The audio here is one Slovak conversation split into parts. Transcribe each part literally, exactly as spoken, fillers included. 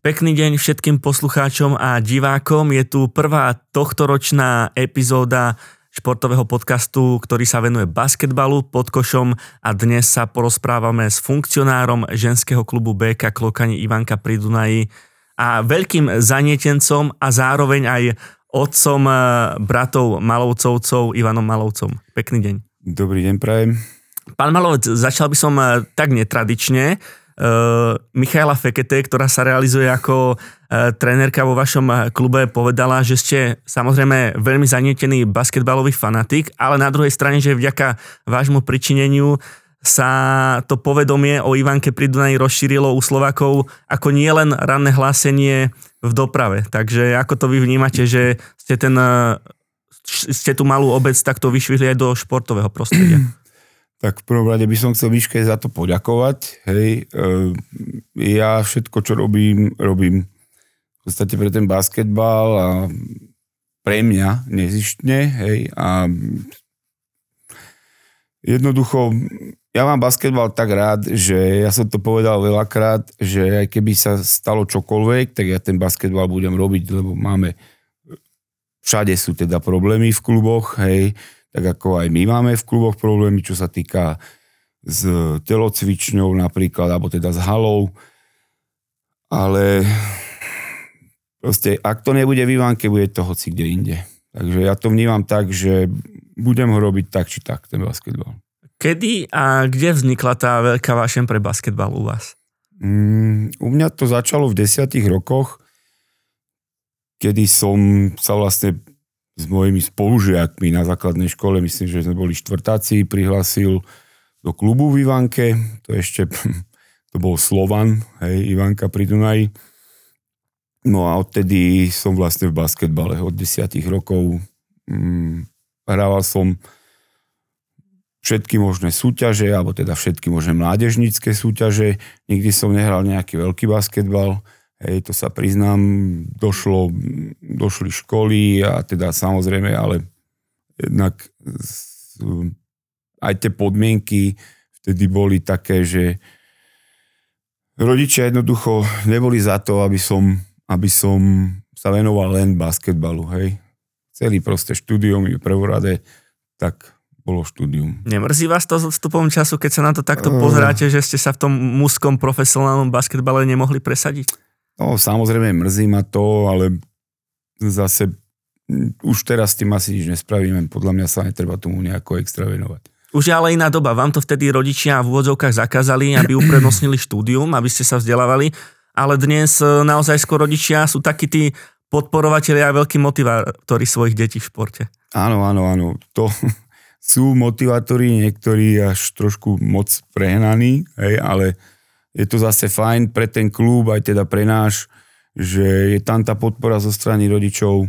Pekný deň všetkým poslucháčom a divákom. Je tu prvá tohtoročná epizóda športového podcastu, ktorý sa venuje basketbalu pod košom a dnes sa porozprávame s funkcionárom ženského klubu bé ká Klokani Ivanka pri Dunaji a veľkým zanietencom a zároveň aj otcom bratov Malovcovcov Ivanom Malovcom. Pekný deň. Dobrý deň, prajem. Pán Malovec, začal by som tak netradične. Uh, Michaela Fekete, ktorá sa realizuje ako uh, trénerka vo vašom klube, povedala, že ste samozrejme veľmi zanietený basketbalový fanatik, ale na druhej strane, že vďaka vášmu pričineniu sa to povedomie o Ivanke pri Dunaji rozšírilo u Slovákov ako nie len ranné hlásenie v doprave. Takže ako to vy vnímate, že ste, ten, uh, ste tú malú obec takto vyšvihli aj do športového prostredia? Tak v prvom rade by som chcel Miške za to poďakovať. Hej. Ja všetko, čo robím, robím v podstate pre ten basketbal a pre mňa nezištne. Hej. A jednoducho, ja mám basketbal tak rád, že ja som to povedal veľakrát, že aj keby sa stalo čokoľvek, tak ja ten basketbal budem robiť, lebo máme, všade sú teda problémy v kluboch, hej, tak ako aj my máme v kluboch problémy, čo sa týka s telocvičňou napríklad, alebo teda s halou. Ale proste, ak to nebude v Ivanke, bude to hoci kde inde. Takže ja to vnímam tak, že budem ho robiť tak či tak, ten basketbal. Kedy a kde vznikla tá veľká vášeň pre basketbal u vás? Mm, u mňa to začalo v desiatich rokoch, kedy som sa vlastne s mojimi spolužiakmi na základnej škole, myslím, že sme boli štvrtáci, prihlásil do klubu v Ivanke, to ešte, to bol Slovan, hej, Ivanka pri Dunaji. No a odtedy som vlastne v basketbale od desiatich rokov. Hm, hrával som všetky možné súťaže, alebo teda všetky možné mládežnícke súťaže. Nikdy som nehral nejaký veľký basketbal. Hej, to sa priznám, došlo, došli školy a teda samozrejme, ale jednak aj tie podmienky vtedy boli také, že rodičia jednoducho neboli za to, aby som, aby som sa venoval len basketbalu, hej. Celý proste štúdium je prvorade, tak bolo štúdium. Nemrzí vás to s odstupom času, keď sa na to takto pozeráte, že ste sa v tom mužskom profesionálnom basketbale nemohli presadiť? No, samozrejme, mrzí ma to, ale zase už teraz s tým asi nič nespravíme. Podľa mňa sa netreba tomu nejako extra venovať. Už je ale iná doba. Vám to vtedy rodičia v úvodzovkách zakázali, aby uprednostnili štúdium, aby ste sa vzdelávali, ale dnes naozaj skôr rodičia sú takí tí podporovatelia a veľkí motivátori svojich detí v športe. Áno, áno, áno. To sú motivátori, niektorí až trošku moc prehnaní, hej, ale je to zase fajn pre ten klub, aj teda pre náš, že je tam tá podpora zo strany rodičov.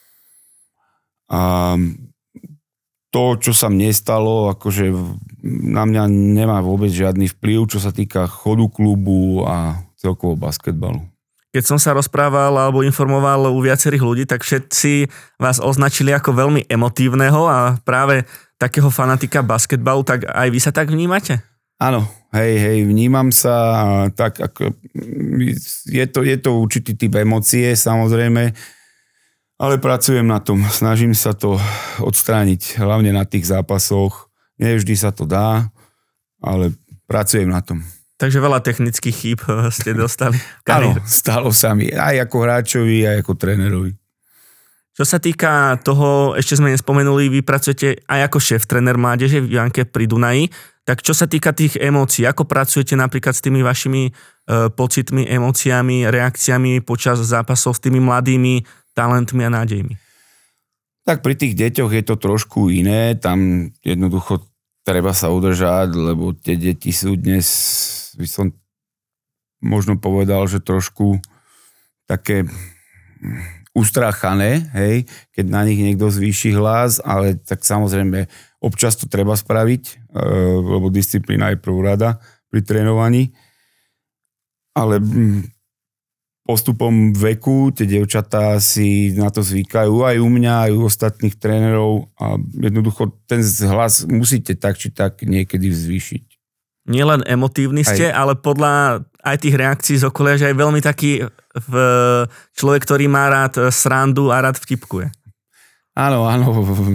A to, čo sa mne stalo, akože na mňa nemá vôbec žiadny vplyv, čo sa týka chodu klubu a celkovo basketbalu. Keď som sa rozprával alebo informoval u viacerých ľudí, tak všetci vás označili ako veľmi emotívneho a práve takého fanatika basketbalu, tak aj vy sa tak vnímate? Áno, hej, hej, vnímam sa tak, ako je to, je to určitý typ emócie, samozrejme, ale pracujem na tom, snažím sa to odstrániť, hlavne na tých zápasoch. Nie vždy sa to dá, ale pracujem na tom. Takže veľa technických chýb ste dostali. Áno, stalo sa mi, aj ako hráčovi, aj ako trénerovi. Čo sa týka toho, ešte sme nespomenuli, vy pracujete aj ako šéf-tréner mládeže v Ivanke pri Dunaji. Tak čo sa týka tých emócií, ako pracujete napríklad s tými vašimi e, pocitmi, emóciami, reakciami počas zápasov s tými mladými talentmi a nádejmi? Tak pri tých deťoch je to trošku iné, tam jednoducho treba sa udržať, lebo tie deti sú dnes, by som možno povedal, že trošku také ustráchané, hej, keď na nich niekto zvýši hlas, ale tak samozrejme občas to treba spraviť, lebo disciplína je prvorada pri trénovaní. Ale postupom veku tie dievčatá si na to zvykajú, aj u mňa, aj u ostatných trénerov a jednoducho ten hlas musíte tak či tak niekedy zvýšiť. Nielen emotívni ste, aj, ale podľa aj tých reakcií z okolia, že aj veľmi taký v, človek, ktorý má rád srandu a rád vtipkuje. Áno, áno.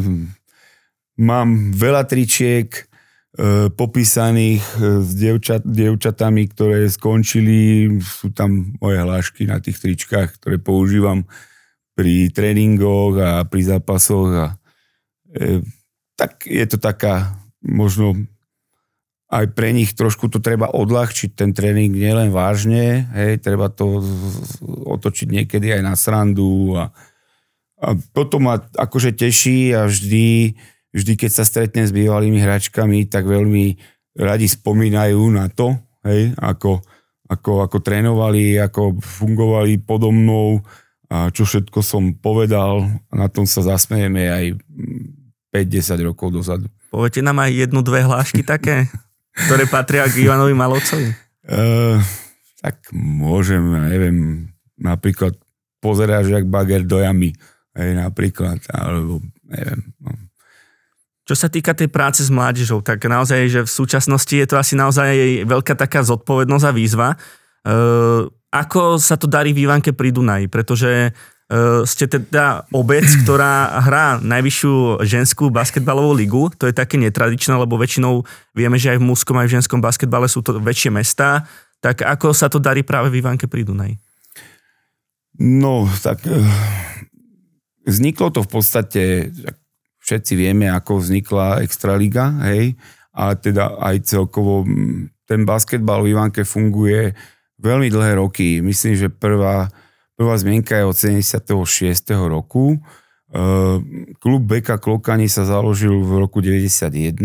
Mám veľa tričiek e, popísaných s dievčat, dievčatami, ktoré skončili. Sú tam moje hlášky na tých tričkách, ktoré používam pri tréningoch a pri zápasoch. A, e, tak je to taká, možno aj pre nich trošku to treba odľahčiť, ten tréning nielen vážne, hej, treba to otočiť niekedy aj na srandu a A toto ma akože teší a vždy, vždy, keď sa stretnem s bývalými hráčkami, tak veľmi radi spomínajú na to, hej, ako, ako, ako trénovali, ako fungovali podo mnou a čo všetko som povedal. A na tom sa zasmejeme aj päť desať rokov dozadu. Poviete nám aj jednu, dve hlášky také, ktoré patria k Ivanovi Malovcovi? Uh, tak môžem, ja neviem, napríklad pozeráš jak bager do jamy. Hej, napríklad, alebo neviem. No. Čo sa týka tej práce s mládežou, tak naozaj, že v súčasnosti je to asi naozaj veľká taká zodpovednosť a výzva. E, ako sa to darí v Ivanke pri Dunaji? Pretože e, ste teda obec, ktorá hrá najvyššiu ženskú basketbalovú ligu. To je také netradičné, lebo väčšinou vieme, že aj v mužskom, aj v ženskom basketbale sú to väčšie mestá. Tak ako sa to darí práve v Ivanke pri Dunaji? No, tak... Vzniklo to v podstate, všetci vieme, ako vznikla Extraliga, hej, a teda aj celkovo ten basketbal v Ivanke funguje veľmi dlhé roky. Myslím, že prvá, prvá zmienka je od sedemdesiateho šiesteho roku. Klub bé ká Klokani sa založil v roku deväťdesiatjeden.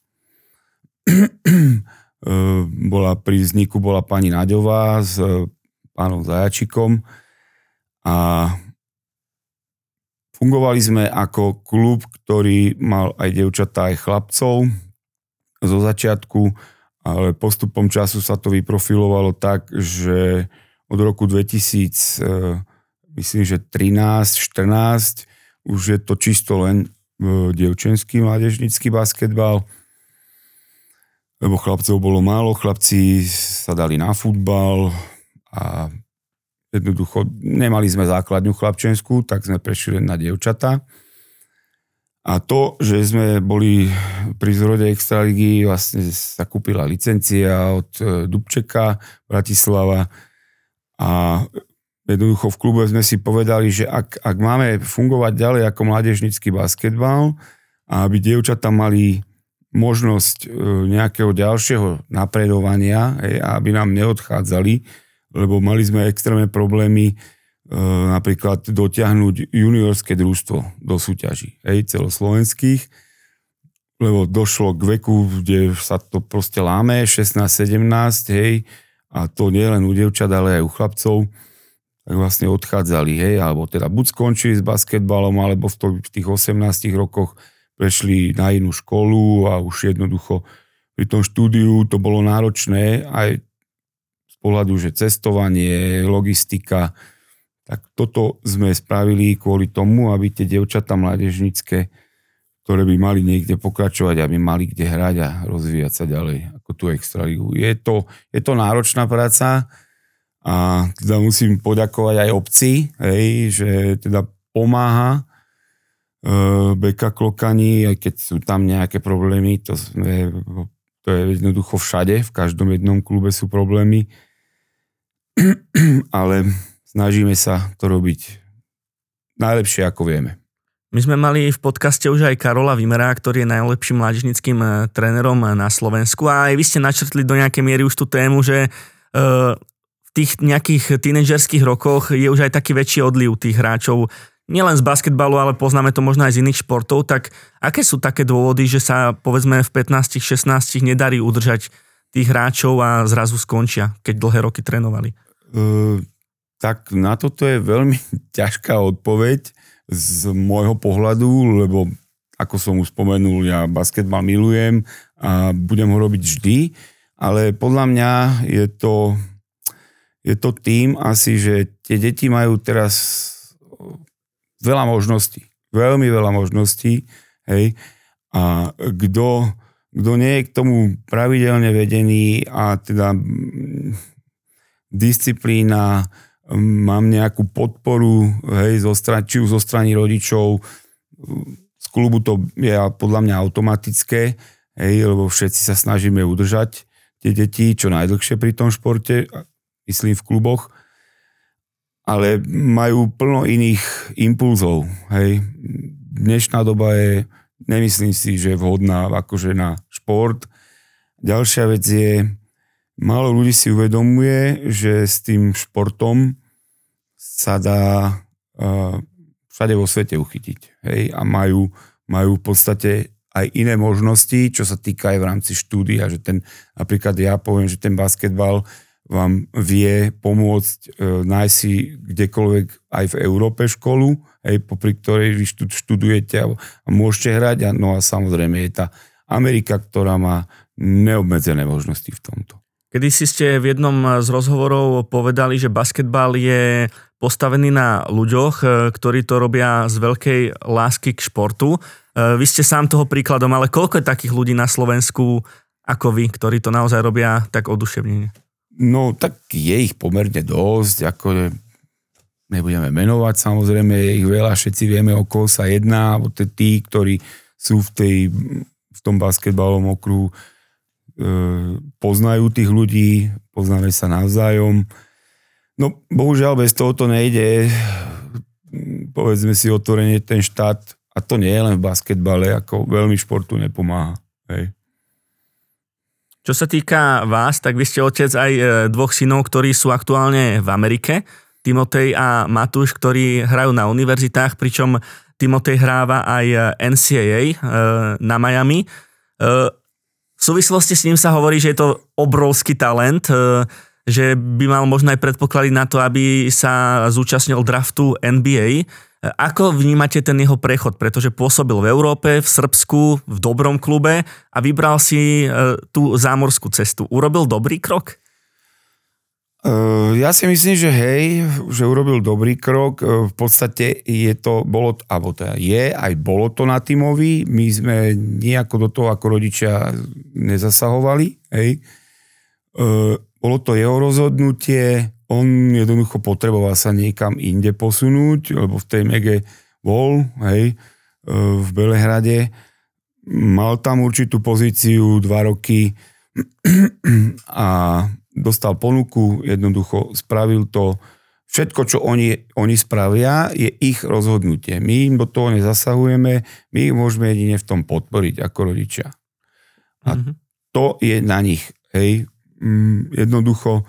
Bola, pri vzniku bola pani Naďová s pánom Zajačikom a fungovali sme ako klub, ktorý mal aj dievčatá, aj chlapcov zo začiatku, ale postupom času sa to vyprofilovalo tak, že od roku dvetisíc, myslím, že trinásť štrnásť už je to čisto len dievčenský mládežnícky basketbal, lebo chlapcov bolo málo, chlapci sa dali na futbal a jednoducho nemali sme základňu chlapčenskú, tak sme prešli len na dievčatá. A to, že sme boli pri zrode Extraligy, vlastne sa kúpila licencia od Dubčeka, Bratislava a jednoducho v klube sme si povedali, že ak, ak máme fungovať ďalej ako mládežnícky basketbal a aby dievčatá mali možnosť nejakého ďalšieho napredovania a aby nám neodchádzali, lebo mali sme extrémne problémy e, napríklad dotiahnuť juniorské družstvo do súťaží, hej, celoslovenských, lebo došlo k veku, kde sa to proste láme, šestnásť sedemnásť, hej, a to nie len u dievčat, ale aj u chlapcov, tak vlastne odchádzali, hej, alebo teda buď skončili s basketbalom, alebo v, to, v tých osemnástich rokoch prešli na inú školu a už jednoducho pri tom štúdiu to bolo náročné aj pohľadu, že cestovanie, logistika, tak toto sme spravili kvôli tomu, aby tie dievčatá mládežnícke, ktoré by mali niekde pokračovať, aby mali kde hrať a rozvíjať sa ďalej ako tú Extraligu. Je to, je to náročná práca a teda musím poďakovať aj obci, hej, že teda pomáha e, bé ká Klokani, aj keď sú tam nejaké problémy, to, sme, to je jednoducho všade, v každom jednom klube sú problémy, ale snažíme sa to robiť najlepšie, ako vieme. My sme mali v podcaste už aj Karola Vimera, ktorý je najlepším mládežníckym trénerom na Slovensku a aj vy ste načrtli do nejakej miery už tú tému, že v tých nejakých tínedžerských rokoch je už aj taký väčší odliv tých hráčov, nielen z basketbalu, ale poznáme to možno aj z iných športov, tak aké sú také dôvody, že sa povedzme v pätnásť šestnásť nedarí udržať tých hráčov a zrazu skončia, keď dlhé roky trénovali? Uh, tak na toto je veľmi ťažká odpoveď z môjho pohľadu, lebo ako som už spomenul, ja basketbal milujem a budem ho robiť vždy, ale podľa mňa je to, je to tým asi, že tie deti majú teraz veľa možností, veľmi veľa možností, hej, a kto, kto nie je k tomu pravidelne vedený a teda disciplína, mám nejakú podporu, hej, zo strany, či už zo strany rodičov, z klubu to je podľa mňa automatické, hej, lebo všetci sa snažíme udržať tie deti čo najdlhšie pri tom športe, myslím v kluboch, ale majú plno iných impulzov, hej. Dnešná doba je, nemyslím si, že je vhodná akože na šport. Ďalšia vec je, málo ľudí si uvedomuje, že s tým športom sa dá uh, všade vo svete uchytiť. Hej? A majú, majú v podstate aj iné možnosti, čo sa týka aj v rámci štúdia, že ten, napríklad ja poviem, že ten basketbal vám vie pomôcť e, nájsť si kdekoľvek aj v Európe školu, hej, popri ktorej vy študujete a, a môžete hrať. A, no a samozrejme je tá Amerika, ktorá má neobmedzené možnosti v tomto. Kedy si ste v jednom z rozhovorov povedali, že basketbal je postavený na ľuďoch, ktorí to robia z veľkej lásky k športu. Vy ste sám toho príkladom, ale koľko je takých ľudí na Slovensku ako vy, ktorí to naozaj robia tak oduševnene? No, tak je ich pomerne dosť, ako nebudeme menovať, samozrejme je ich veľa, všetci vieme, o koho sa jedná, o tí, ktorí sú v, tej, v tom basketbalovom okruhu, poznajú tých ľudí, poznáme sa navzájom. No, bohužiaľ, bez toho to nejde. Povedzme si otvorene, ten štát, a to nie je len v basketbale, ako veľmi športu nepomáha. Hej. Čo sa týka vás, tak vy ste otec aj dvoch synov, ktorí sú aktuálne v Amerike. Timotej a Matúš, ktorí hrajú na univerzitách, pričom Timotej hráva aj en cé á á na Miami. V súvislosti s ním sa hovorí, že je to obrovský talent, že by mal možno aj predpoklady na to, aby sa zúčastnil draftu en bí ej. Ako vnímate ten jeho prechod? Pretože pôsobil v Európe, v Srbsku, v dobrom klube a vybral si tú zámorskú cestu. Urobil dobrý krok? Ja si myslím, že hej, že urobil dobrý krok. V podstate je to, bolo, alebo teda je, aj bolo to na tímovi. My sme nejako do toho ako rodičia nezasahovali. Hej. Bolo to jeho rozhodnutie, on jednoducho potreboval sa niekam inde posunúť, lebo v tej Mege bol, hej, v Belehrade. Mal tam určitú pozíciu dva roky a dostal ponuku, jednoducho spravil to. Všetko, čo oni, oni spravia, je ich rozhodnutie. My im do toho nezasahujeme, my ich môžeme jedine v tom podporiť ako rodičia. A mm-hmm. to je na nich. Hej. Jednoducho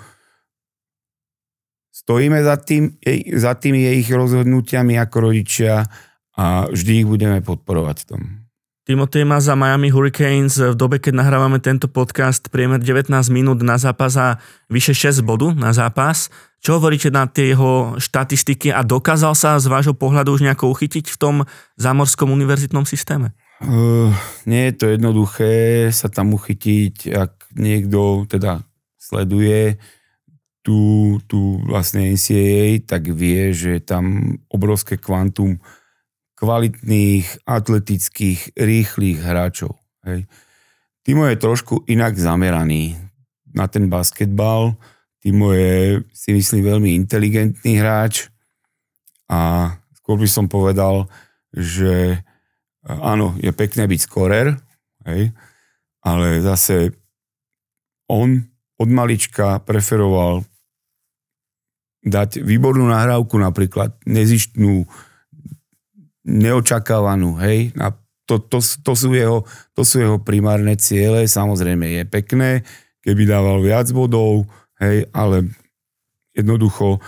stojíme za tým, za tými ich rozhodnutiami ako rodičia a vždy ich budeme podporovať v tom. Timotej má za Miami Hurricanes v dobe, keď nahrávame tento podcast, priemer devätnásť minút na zápas a vyše šesť bodu na zápas. Čo hovoríte na tie jeho štatistiky a dokázal sa z vášho pohľadu už nejako uchytiť v tom zámorskom univerzitnom systéme? Uh, nie je to jednoduché sa tam uchytiť, ak niekto teda sleduje tú, tú vlastne en cé á á, tak vie, že je tam obrovské kvantum kvalitných, atletických, rýchlych hráčov. Hej. Timo je trošku inak zameraný na ten basketbal. Timo je, si myslím, veľmi inteligentný hráč a skôr by som povedal, že áno, je pekné byť skorer, hej, ale zase on od malička preferoval dať výbornú nahrávku, napríklad nezištnú, neočakávanú, hej, a to, to, to, sú jeho, to sú jeho primárne ciele, samozrejme je pekné, keby dával viac bodov, hej, ale jednoducho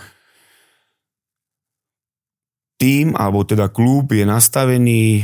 tým, alebo teda klub je nastavený e,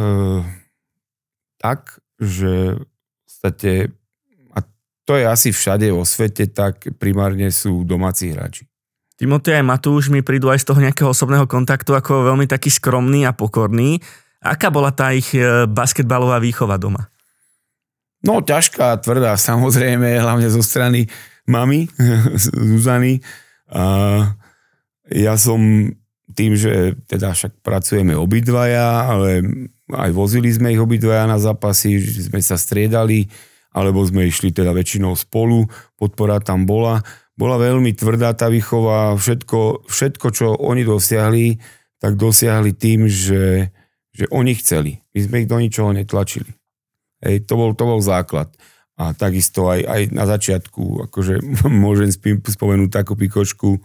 tak, že v podstate, a to je asi všade vo svete, tak primárne sú domáci hráči. Timotej aj Matúš mi prídu aj z toho nejakého osobného kontaktu ako veľmi taký skromný a pokorný. Aká bola tá ich basketbalová výchova doma? No ťažká, tvrdá, samozrejme, hlavne zo strany mami, Zuzany. A ja som tým, že teda však pracujeme obidvaja, ale aj vozili sme ich obidvaja na zápasy, že sme sa striedali, alebo sme išli teda väčšinou spolu, podpora tam bola. bola veľmi tvrdá tá výchova, všetko, všetko, čo oni dosiahli, tak dosiahli tým, že, že oni chceli. My sme ich do ničoho netlačili. Hej, to bol, to bol základ. A takisto aj, aj na začiatku, akože môžem spomenúť takú pikočku,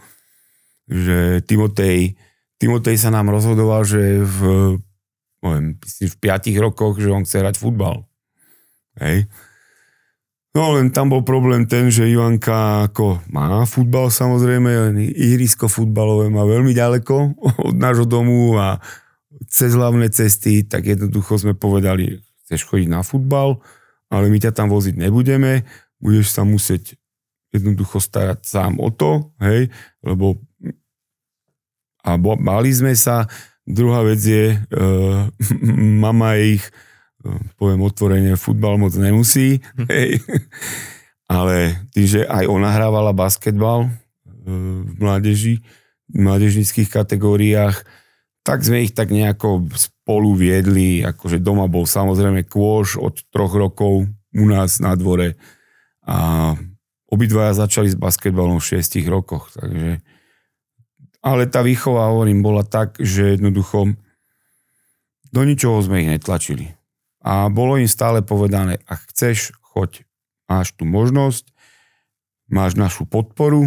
že Timotej, Timotej sa nám rozhodoval, že v, poviem, v piatich rokoch, že on chce hrať futbal. Hej. No len tam bol problém ten, že Ivanka ako má futbal samozrejme, ihrisko futbalové má veľmi ďaleko od nášho domu a cez hlavné cesty, tak jednoducho sme povedali, chceš chodiť na futbal, ale my ťa tam voziť nebudeme, budeš sa musieť jednoducho starať sám o to, hej, lebo a báli sme sa. Druhá vec je, uh, mama ich poviem otvorene, futbal moc nemusí, hej. Ale tým, že aj ona hrávala basketbal v mládeži, v mládežnických kategóriách, tak sme ich tak nejako spolu viedli, akože doma bol samozrejme kôš od troch rokov u nás na dvore a obidvaja začali s basketbalom v šiestich rokoch, takže ale tá výchova, hovorím, bola tak, že jednoducho do ničoho sme ich netlačili. A bolo im stále povedané, ak chceš, choď, máš tu možnosť, máš našu podporu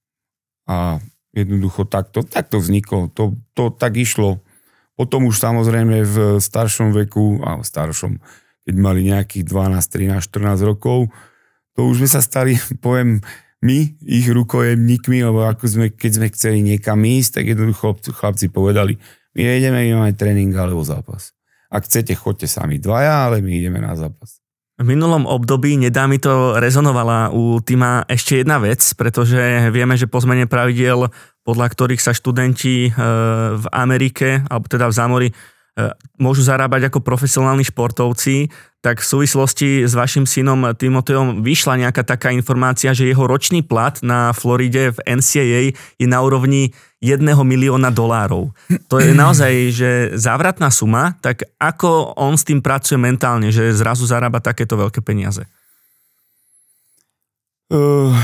a jednoducho takto, takto vzniklo. To, to tak išlo. Potom už samozrejme v staršom veku, a v staršom, keď mali nejakých dvanásť, trinásť, štrnásť rokov, to už sme sa stali, poviem, my, ich rukojemníkmi, lebo ako sme, keď sme chceli niekam ísť, tak jednoducho chlapci povedali, my nejdeme, my máme tréning alebo zápas. Ak chcete, choďte sami dvaja, ale my ideme na zápas. V minulom období nedá mi to rezonovala u Tima ešte jedna vec, pretože vieme, že po zmene pravidiel, podľa ktorých sa študenti v Amerike, alebo teda v zámori, môžu zarábať ako profesionálni športovci, tak v súvislosti s vašim synom Timotejom vyšla nejaká taká informácia, že jeho ročný plat na Floride v en cé á á je na úrovni jedného milióna dolárov. To je naozaj že závratná suma, tak ako on s tým pracuje mentálne, že zrazu zarába takéto veľké peniaze? Uh,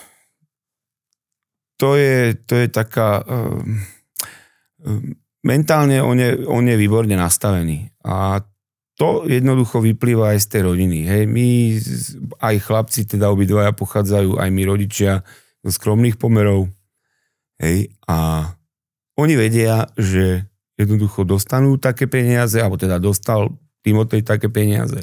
to, je, to je taká... Uh, uh, mentálne on je, on je výborne nastavený a to jednoducho vyplýva aj z tej rodiny. Hej, my, aj chlapci, teda obidvaja pochádzajú, aj my rodičia zo skromných pomerov. Hej, a oni vedia, že jednoducho dostanú také peniaze, alebo teda dostal Timotej také peniaze.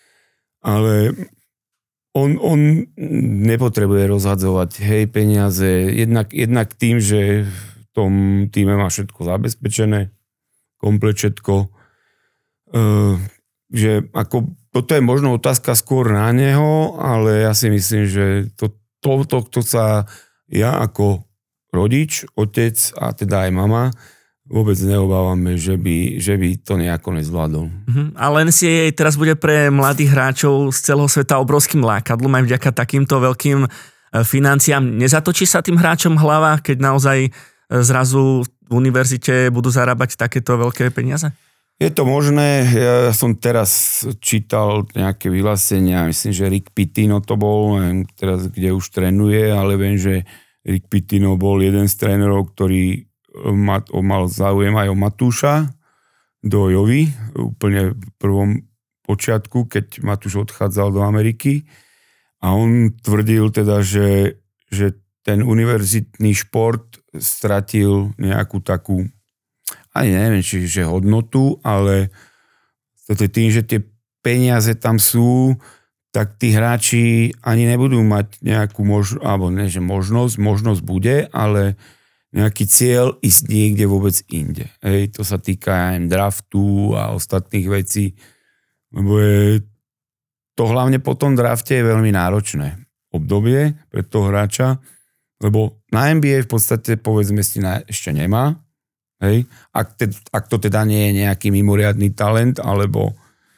Ale on, on nepotrebuje rozhadzovať, hej, peniaze, jednak, jednak tým, že v tom týme má všetko zabezpečené, komplet všetko. Uh, že ako, toto je možno otázka skôr na neho, ale ja si myslím, že to, to, to, to sa ja ako rodič, otec a teda aj mama vôbec neobávame, že by, že by to nejako nezvládol. Uh-huh. Ale en cé á á teraz bude pre mladých hráčov z celého sveta obrovským lákadlom aj vďaka takýmto veľkým financiám. Nezatočí sa tým hráčom hlava, keď naozaj zrazu v univerzite budú zarábať takéto veľké peniaze? Je to možné, ja som teraz čítal nejaké vyhlásenia, myslím, že Rick Pitino to bol, neviem teraz, kde už trénuje, ale viem, že Rick Pitino bol jeden z trénerov, ktorý mal záujem aj o Matúša do Jovy, úplne v prvom počiatku, keď Matúš odchádzal do Ameriky a on tvrdil teda, že, že ten univerzitný šport stratil nejakú takú ani neviem, či že hodnotu, ale tým, že tie peniaze tam sú, tak tí hráči ani nebudú mať nejakú možnosť, alebo ne, že možnosť, možnosť bude, ale nejaký cieľ ísť niekde vôbec inde. Hej, to sa týka aj draftu a ostatných vecí, lebo je to hlavne po tom drafte je veľmi náročné obdobie pre toho hráča, lebo na en bí ej v podstate povedzme si na, ešte nemá. Hej. Ak, te, ak to teda nie je nejaký mimoriadny talent, alebo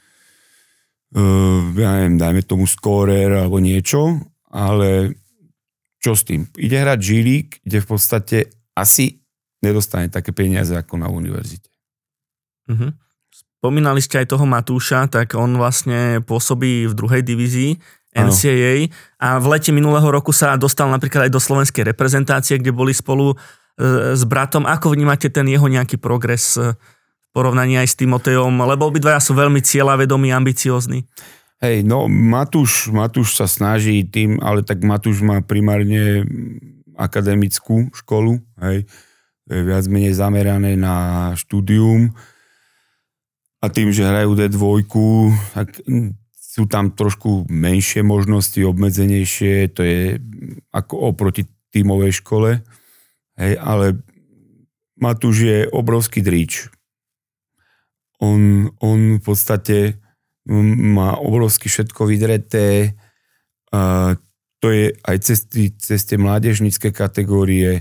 uh, ja neviem, dajme tomu skórer alebo niečo, ale čo s tým? Ide hrať G-League, kde v podstate asi nedostane také peniaze ako na univerzite. Uh-huh. Spomínali ste aj toho Matúša, tak on vlastne pôsobí v druhej divízii en cé á á a v lete minulého roku sa dostal napríklad aj do slovenskej reprezentácie, kde boli spolu s bratom. Ako vnímate ten jeho nejaký progres v porovnaní aj s Timotejom? Lebo obidvaja sú veľmi cieľavedomí, ambiciózni. Hej, no Matúš, Matúš sa snaží tým, ale tak Matúš má primárne akademickú školu, hej, je viac menej zamerané na štúdium a tým, že hrajú dé dva, tak sú tam trošku menšie možnosti, obmedzenejšie, to je ako oproti tímovej škole. Hej, ale Matúš je obrovský dríč. On, on v podstate má obrovsky všetko vydreté. A to je aj cez, cez tie mládežnícke kategórie.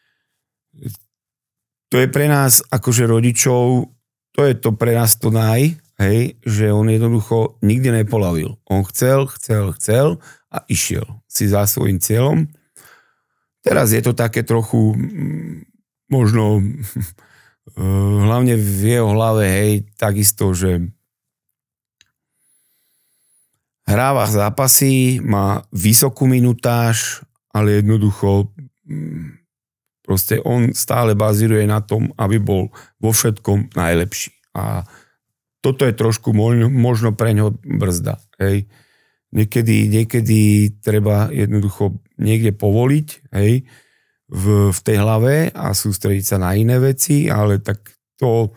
To je pre nás, akože rodičov, to je to pre nás to naj, hej, že on jednoducho nikdy nepolavil. On chcel, chcel, chcel a išiel si za svojím cieľom. Teraz je to také trochu, možno hlavne v jeho hlave, hej, takisto, že hráva zápasy, má vysokú minutáž, ale jednoducho proste on stále bazíruje na tom, aby bol vo všetkom najlepší. A toto je trošku možno pre ňo brzda, hej. Niekedy, niekedy treba jednoducho niekde povoliť, hej, v, v tej hlave a sústrediť sa na iné veci, ale tak to,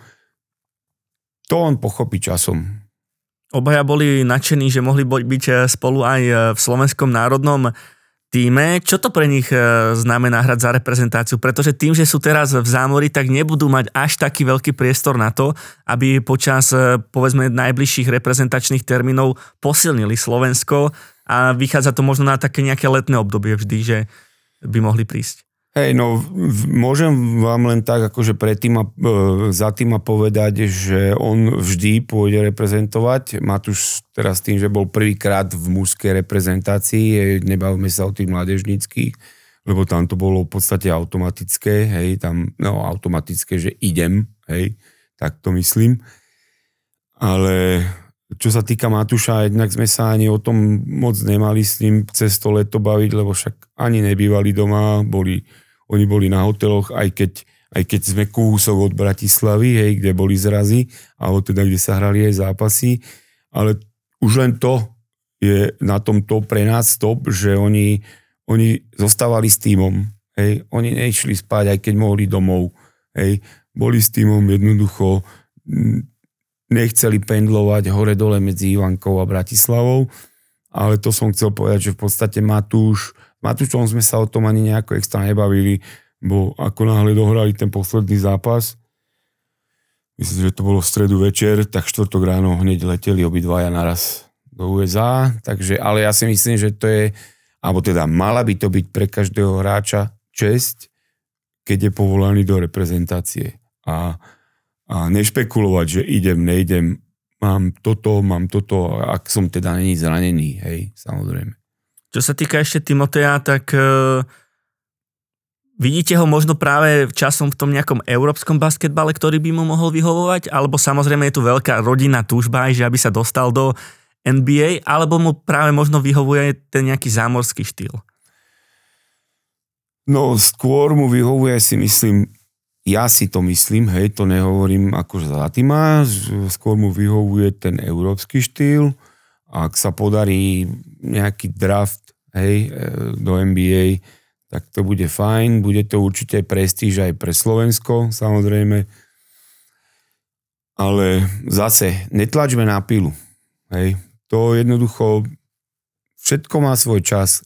to on pochopí časom. Obaja boli nadšení, že mohli byť spolu aj v slovenskom národnom tíme. Čo to pre nich znamená hrať za reprezentáciu? Pretože tým, že sú teraz v zámori, tak nebudú mať až taký veľký priestor na to, aby počas, povedzme, najbližších reprezentačných termínov posilnili Slovensko a vychádza to možno na také nejaké letné obdobie vždy, že by mohli prísť. Hej, no môžem vám len tak akože predtým a, za tým a povedať, že on vždy pôjde reprezentovať. Matúš teraz tým, že bol prvýkrát v mužskej reprezentácii, nebavíme sa o tých mládežníckých, lebo tam to bolo v podstate automatické, hej, tam, no automatické, že idem, hej, tak to myslím. Ale čo sa týka Matúša, jednak sme sa ani o tom moc nemali s ním cez to leto baviť, lebo však ani nebývali doma, boli Oni boli na hoteloch, aj keď, aj keď sme kúsok od Bratislavy, hej, kde boli zrazy, alebo teda, kde sa hrali aj zápasy. Ale už len to je na tom to pre nás top, že oni, oni zostávali s tímom. Hej. Oni nešli spať, aj keď mohli domov. Hej. Boli s tímom jednoducho, nechceli pendlovať hore-dole medzi Ivankou a Bratislavou. Ale to som chcel povedať, že v podstate Matúš Matúšom sme sa o tom ani nejako extra nebavili, bo ako náhle dohrali ten posledný zápas, myslím, že to bolo v stredu večer, tak štvrtok ráno hneď leteli obidvaja naraz do ú es á, takže, ale ja si myslím, že to je, alebo teda mala by to byť pre každého hráča česť, keď je povolaný do reprezentácie. A, a nešpekulovať, že idem, neidem, mám toto, mám toto, ak som teda není zranený, hej, samozrejme. Čo sa týka ešte Timoteja, tak uh, vidíte ho možno práve časom v tom nejakom európskom basketbale, ktorý by mu mohol vyhovovať? Alebo samozrejme je tu veľká rodinná túžba, že aby sa dostal do en bí ej, alebo mu práve možno vyhovuje ten nejaký zámorský štýl? No skôr mu vyhovuje, si myslím, ja si to myslím, hej, to nehovorím akože za Tima, skôr mu vyhovuje ten európsky štýl. Ak sa podarí nejaký draft, hej, do en bí ej, tak to bude fajn. Bude to určite prestíž aj pre Slovensko, samozrejme. Ale zase, netlačme na pilu. Hej. To jednoducho, všetko má svoj čas.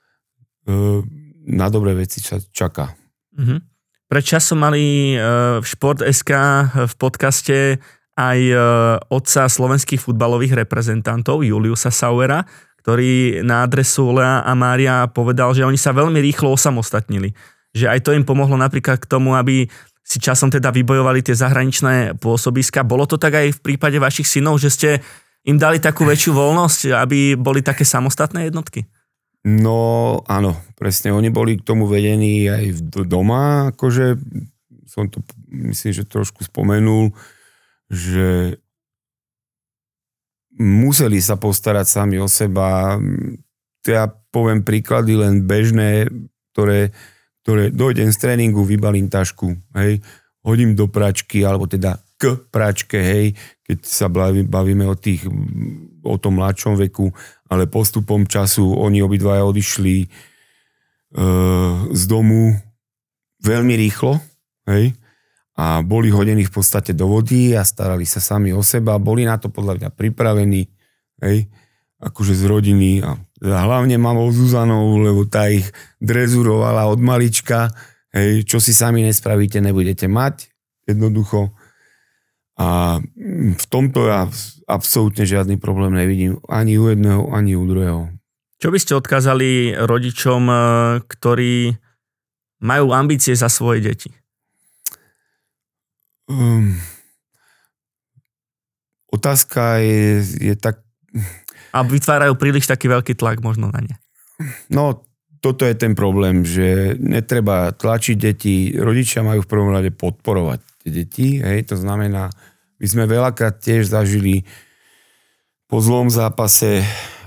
Na dobré veci sa čaká. Mhm. Pred časom mali v Šport bodka es ká v podcaste aj otca slovenských futbalových reprezentantov, Juliusa Sauera, ktorý na adresu Lea a Mária povedal, že oni sa veľmi rýchlo osamostatnili. Že aj to im pomohlo napríklad k tomu, aby si časom teda vybojovali tie zahraničné pôsobiska. Bolo to tak aj v prípade vašich synov, že ste im dali takú väčšiu voľnosť, aby boli také samostatné jednotky? No áno, presne. Oni boli k tomu vedení aj doma, akože som to myslím, že trošku spomenul, že museli sa postarať sami o seba. Ja poviem príklady len bežné, ktoré, ktoré dojdem z tréningu, vybalím tašku, hej, hodím do pračky, alebo teda k pračke, hej, keď sa bavíme o, tých, o tom mladšom veku, ale postupom času oni obidvaja odišli e, z domu veľmi rýchlo, hej, a boli hodení v podstate do vody a starali sa sami o seba, boli na to podľa mňa pripravení, hej, akože z rodiny a hlavne mamou Zuzanou, lebo tá ich drezurovala od malička, hej, čo si sami nespravíte, nebudete mať, jednoducho. A v tomto ja absolútne žiadny problém nevidím, ani u jedného, ani u druhého. Čo by ste odkázali rodičom, ktorí majú ambície za svoje deti? Um, otázka je, je tak... A vytvárajú príliš taký veľký tlak možno na ne. No, toto je ten problém, že netreba tlačiť deti. Rodičia majú v prvom rade podporovať tie deti. Hej, to znamená, my sme veľakrát tiež zažili po zlom zápase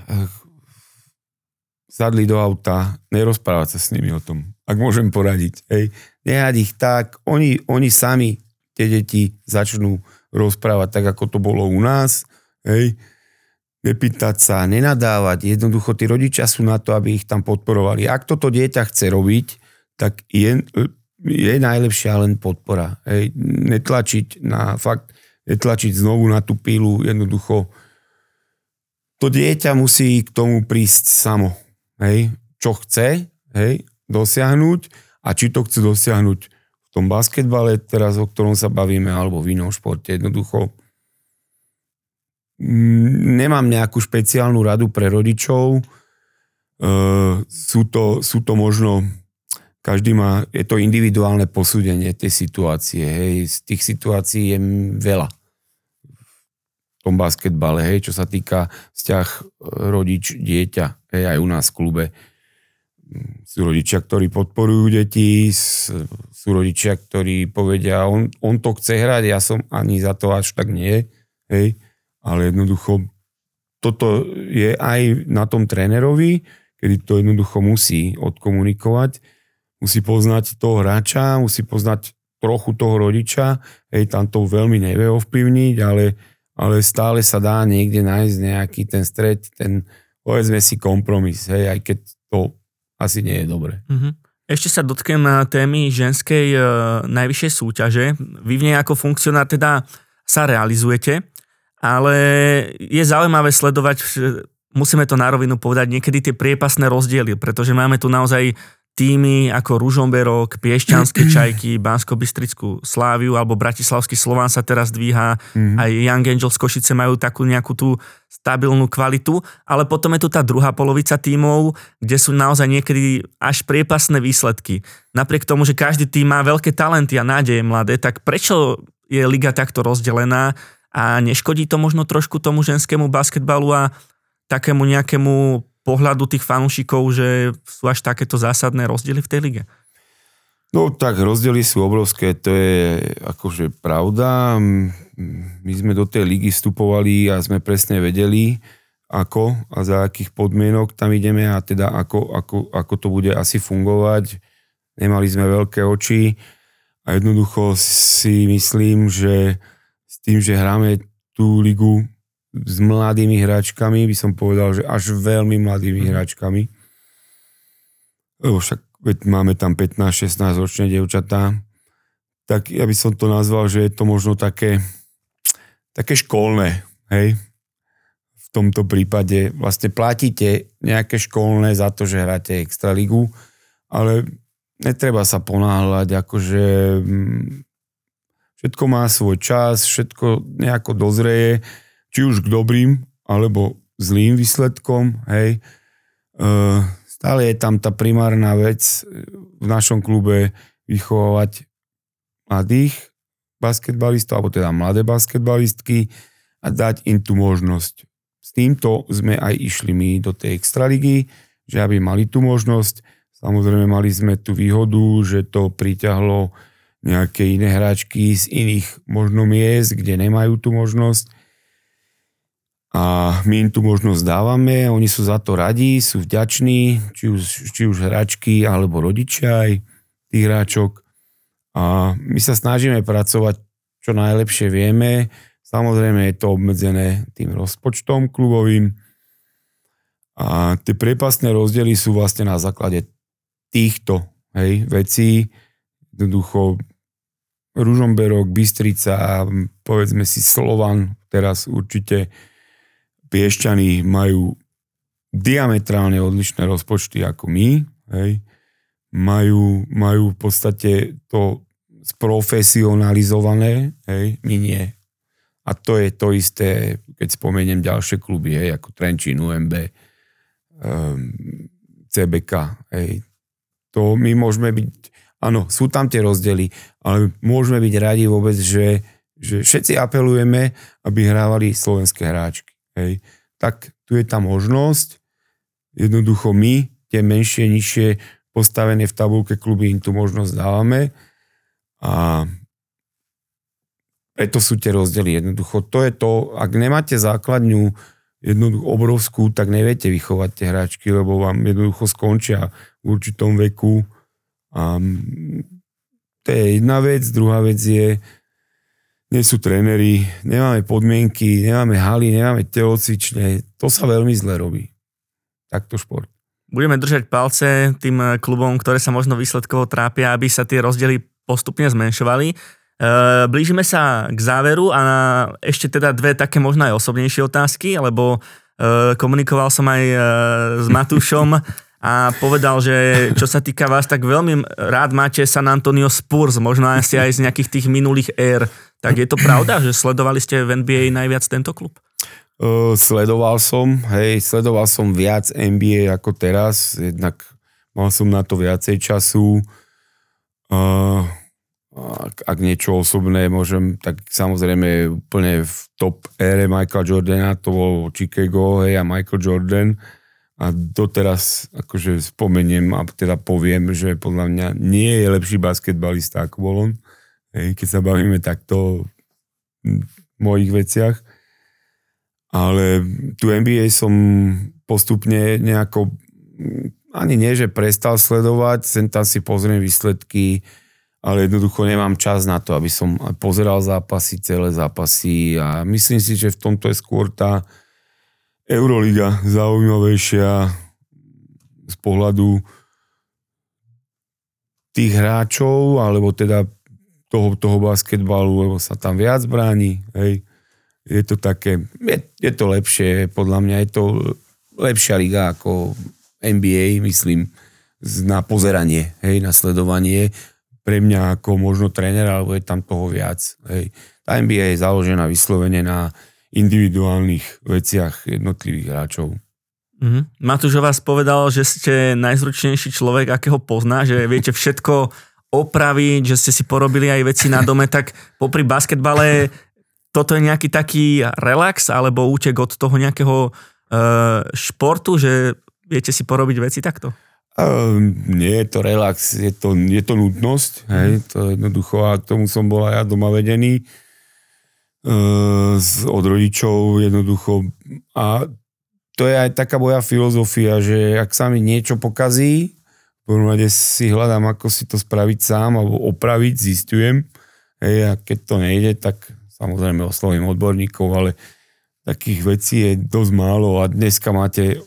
sadli do auta, nerozprávať sa s nimi o tom. Ak môžem poradiť. Hej, nehať ich tak, oni, oni sami tie deti začnú rozprávať tak, ako to bolo u nás, hej, nepýtať sa, nenadávať, jednoducho tí rodičia sú na to, aby ich tam podporovali. Ak toto dieťa chce robiť, tak je, je najlepšia len podpora, hej, netlačiť na fakt, netlačiť znovu na tú pílu, jednoducho to dieťa musí k tomu prísť samo, hej, čo chce, hej, dosiahnuť a či to chce dosiahnuť v tom basketbale, teraz o ktorom sa bavíme, alebo v inom športe. Jednoducho nemám nejakú špeciálnu radu pre rodičov. E, sú, to, sú to možno, každý má, je to individuálne posúdenie tej situácie. Hej. Z tých situácií je veľa v tom basketbale, hej, čo sa týka vzťah rodič-dieťa, hej, aj u nás v klube. Sú rodičia, ktorí podporujú deti, sú rodičia, ktorí povedia, on, on to chce hrať, ja som ani za to až tak nie, hej, ale jednoducho toto je aj na tom trénerovi, kedy to jednoducho musí odkomunikovať, musí poznať toho hráča, musí poznať trochu toho rodiča, hej, tam to veľmi nevie ovplyvniť, ale, ale stále sa dá niekde nájsť nejaký ten stred, ten, povedzme si, kompromis, hej, aj keď to asi nie je dobre. Ešte sa dotknem témy ženskej e, najvyššej súťaže. Vy v nej ako funkcionár teda sa realizujete, ale je zaujímavé sledovať, musíme to na rovinu povedať, niekedy tie priepasné rozdiely, pretože máme tu naozaj týmy ako Ružomberok, Piešťanské Čajky, Banskobystrickú Sláviu alebo Bratislavský Slován sa teraz dvíha, mm-hmm. aj Young Angels Košice majú takú nejakú tú stabilnú kvalitu, ale potom je tu tá druhá polovica tímov, kde sú naozaj niekedy až priepasné výsledky. Napriek tomu, že každý tým má veľké talenty a nádeje mladé, tak prečo je liga takto rozdelená a neškodí to možno trošku tomu ženskému basketbalu a takému nejakému pohľadu tých fanúšikov, že sú až takéto zásadné rozdiely v tej lige? No tak rozdiely sú obrovské, to je akože pravda. My sme do tej ligy vstupovali a sme presne vedeli, ako a za akých podmienok tam ideme a teda ako, ako, ako to bude asi fungovať. Nemali sme veľké oči a jednoducho si myslím, že s tým, že hráme tú ligu s mladými hráčkami, by som povedal, že až veľmi mladými hráčkami. Lebo však veď máme tam pätnásť šestnásť ročné dievčatá. Tak ja by som to nazval, že je to možno také, také školné, hej. V tomto prípade vlastne platíte nejaké školné za to, že hráte extraligu, ale netreba sa ponáhľať, akože všetko má svoj čas, všetko nejako dozreje, či už k dobrým, alebo zlým výsledkom, hej. E, stále je tam tá primárna vec v našom klube vychovávať mladých basketbalistov, alebo teda mladé basketbalistky a dať im tú možnosť. S týmto sme aj išli my do tej extraligy, že aby mali tú možnosť. Samozrejme mali sme tú výhodu, že to priťahlo nejaké iné hráčky z iných možno miest, kde nemajú tú možnosť. A my im tú možnosť dávame, oni sú za to radi, sú vďační, či už, či už hráčky, alebo rodičia aj tých hráčok. A my sa snažíme pracovať, čo najlepšie vieme. Samozrejme je to obmedzené tým rozpočtom klubovým. A tie priepastné rozdiely sú vlastne na základe týchto hej, vecí. Jednoducho Ružomberok, Bystrica, povedzme si Slovan, teraz určite Piešťany majú diametrálne odlišné rozpočty ako my. Hej. Majú, majú v podstate to sprofesionalizované, hej, my nie. A to je to isté, keď spomeniem ďalšie kluby, hej, ako Trenčín, ú em bé, um, cé bé ká, hej. To my môžeme byť, áno, sú tam tie rozdiely, ale môžeme byť radi vôbec, že, že všetci apelujeme, aby hrávali slovenské hráčky, hej. Tak tu je tá možnosť, jednoducho my, tie menšie, nižšie postavené v tabulke kluby, im tú možnosť dávame a preto sú tie rozdiely. Jednoducho to je to, ak nemáte základňu jednoducho obrovskú, tak neviete vychovať tie hráčky, lebo vám jednoducho skončia v určitom veku. A to je jedna vec. Druhá vec je, nie sú tréneri, nemáme podmienky, nemáme haly, nemáme telocvične. To sa veľmi zle robí. Takto šport. Budeme držať palce tým klubom, ktoré sa možno výsledkovo trápia, aby sa tie rozdiely postupne zmenšovali. Blížime sa k záveru a ešte teda dve také možno aj osobnejšie otázky, lebo komunikoval som aj s Matúšom a povedal, že čo sa týka vás, tak veľmi rád máte San Antonio Spurs, možno asi aj z nejakých tých minulých ér. Tak je to pravda, že sledovali ste v en bí ej najviac tento klub? Uh, sledoval som, hej, sledoval som viac en bí ej ako teraz, jednak mal som na to viacej času. Uh, ak, ak niečo osobné môžem, tak samozrejme úplne v top ére Michaela Jordana, to bol Chicago, hej, a Michael Jordan. A doteraz akože spomeniem a teda poviem, že podľa mňa nie je lepší basketbalista ako bol on, hej, keď sa bavíme takto v mojich veciach. Ale tu en bí ej som postupne nejako, ani nie, že prestal sledovať, sem tam si pozriem výsledky, ale jednoducho nemám čas na to, aby som pozeral zápasy, celé zápasy a myslím si, že v tomto je skôr tá Euroliga zaujímavejšia z pohľadu tých hráčov, alebo teda toho, toho basketbalu, lebo sa tam viac bráni, hej. Je to také, je, je to lepšie, podľa mňa je to lepšia liga ako en bí ej, myslím, na pozeranie, hej, na sledovanie. Pre mňa ako možno tréner, alebo je tam toho viac. Hej. Tá en bí ej je založená vyslovene na individuálnych veciach jednotlivých hráčov. Mm-hmm. Matúš o vás povedal, že ste najzručnejší človek, akého pozná, že viete všetko opraviť, že ste si porobili aj veci na dome, tak popri basketbale toto je nejaký taký relax alebo útek od toho nejakého uh, športu, že viete si porobiť veci takto? Uh, nie je to relax, je to, je to nutnosť, hej, to jednoducho a tomu som bol aj ja doma vedený uh, od rodičov jednoducho a to je aj taká moja filozofia, že ak sa mi niečo pokazí, v prvom rade si hľadám, ako si to spraviť sám alebo opraviť, zistujem, hej, a keď to nejde, tak samozrejme oslovím odborníkov, ale takých vecí je dosť málo a dneska máte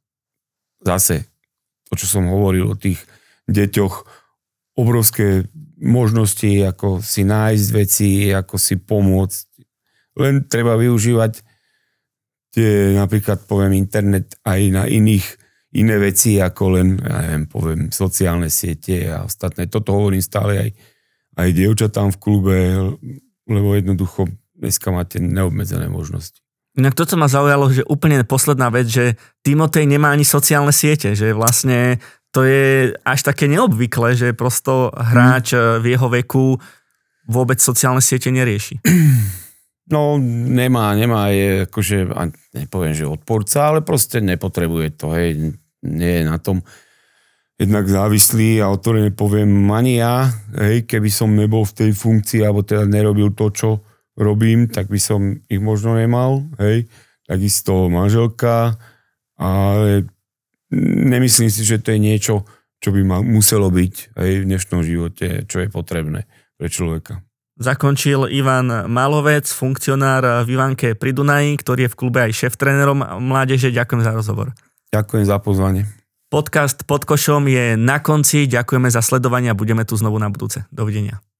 zase to, čo som hovoril o tých deťoch, obrovské možnosti, ako si nájsť veci, ako si pomôcť. Len treba využívať tie, napríklad poviem internet aj na iných, iné veci, ako len, ja neviem, poviem sociálne siete a ostatné. Toto hovorím stále aj, aj dievčatám v klube, lebo jednoducho dneska máte neobmedzené možnosti. Inak toto ma zaujalo, že úplne posledná vec, že Timotej nemá ani sociálne siete, že vlastne to je až také neobvyklé, že prosto hráč v jeho veku vôbec sociálne siete nerieši. No nemá, nemá, je akože, nepoviem, že odporca, ale proste nepotrebuje to, hej, nie je na tom jednak závislý a otvorene poviem ani ja, hej, keby som nebol v tej funkcii, alebo teda nerobil to, čo robím, tak by som ich možno nemal, hej. takisto manželka, ale nemyslím si, že to je niečo, čo by ma muselo byť aj v dnešnom živote, čo je potrebné pre človeka. Zakončil Ivan Malovec, funkcionár v Ivanke pri Dunaji, ktorý je v klube aj šéf-trénerom mládeže. Ďakujem za rozhovor. Ďakujem za pozvanie. Podcast Pod košom je na konci. Ďakujeme za sledovanie a budeme tu znovu na budúce. Dovidenia.